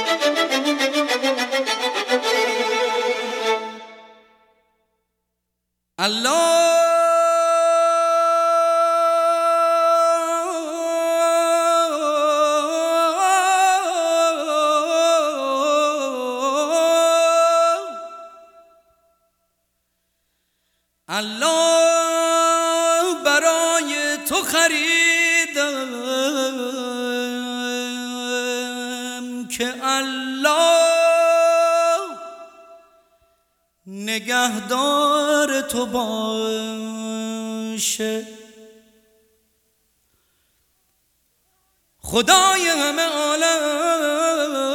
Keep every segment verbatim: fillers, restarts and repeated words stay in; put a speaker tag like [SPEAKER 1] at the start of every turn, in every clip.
[SPEAKER 1] الله برای تو خریدم که الله نگهدار تو باشه. خدای همه عالم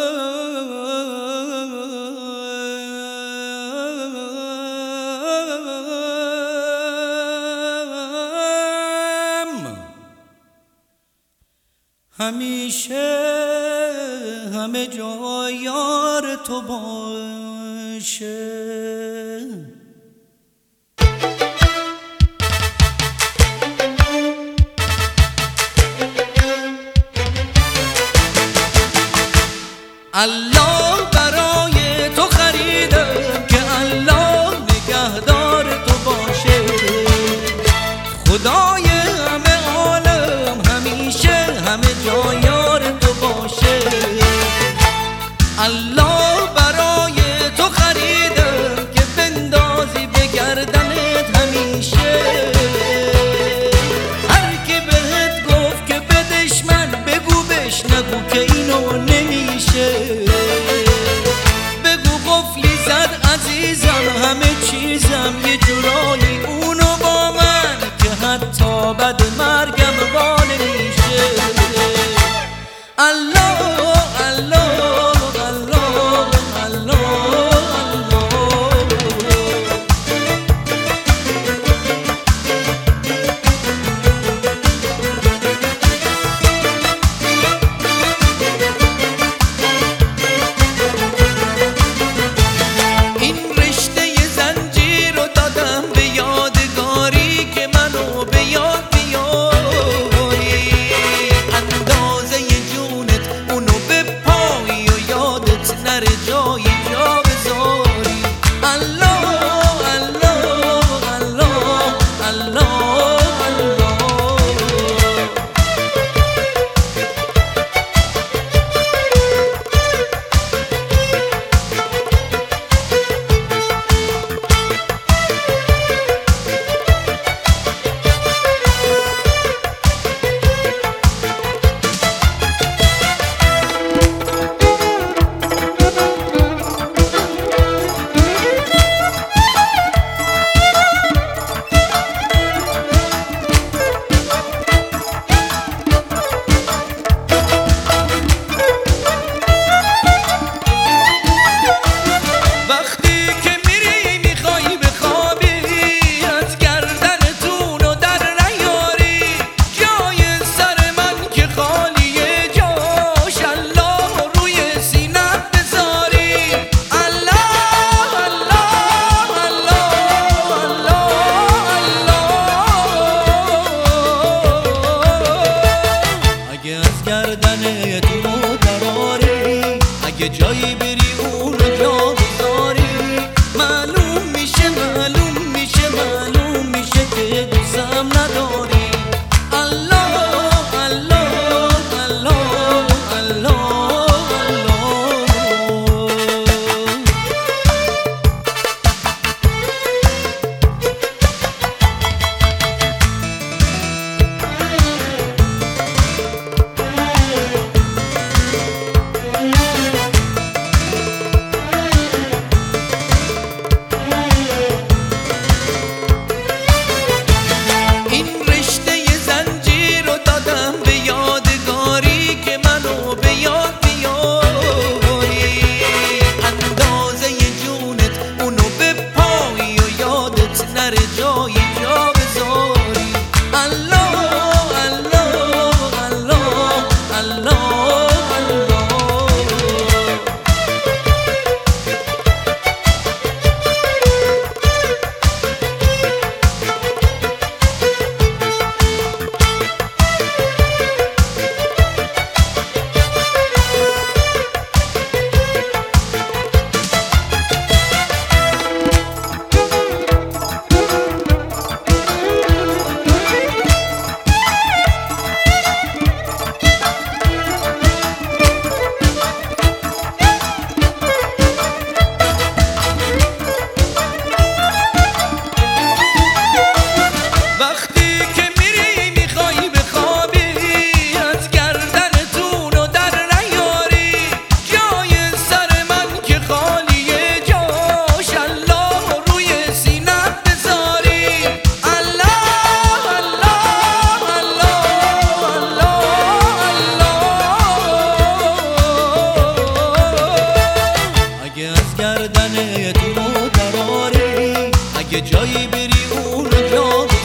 [SPEAKER 1] همیشه همه جا یار تو باشه. الله برای تو خریدم که الله نگهدار تو باشه. خدای همه عالم همیشه همه جا یار تو باشه. الله برای تو خریدم که بندازی به گردنت همیشه. هر کی بهت گفت که بدش من بگو بش نگو که اینو نمیشه. بگو قفلی زد عزیزم همه چیزم یه جورایی اونو با من که حتی بعد مرگم با نمیشه. الله الله الله الله جایی بری اون جا بذاری معلوم میشه معلوم میشه معلوم میشه که دوستم نداری. الله الله الله الله گردن تو دراری، اگه جایی بری اونو جا